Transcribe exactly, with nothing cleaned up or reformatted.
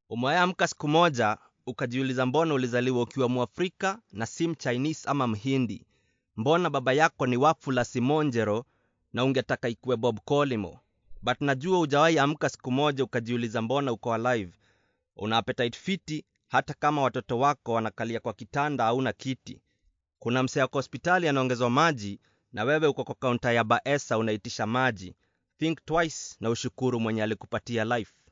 Umeamka siku moja ukajiuliza mbona ulizaliwa ukiwa Mwafrika na si Mchinese ama Mhindi? Mbona baba yako ni Wafula Simonjero na ungetaka ikuwe Bob Collymore? But najua hujawahi amka siku moja ukajiuliza mbona uko alive. Una appetite fiti hata kama watoto wako wanakalia kwa kitanda hauna kiti. Kuna msee wako hospitali anaongezwa maji na wewe uko kwa kaunta ya Baesa unaitisha maji. Think twice na ushukuru mwenye alikupatia life.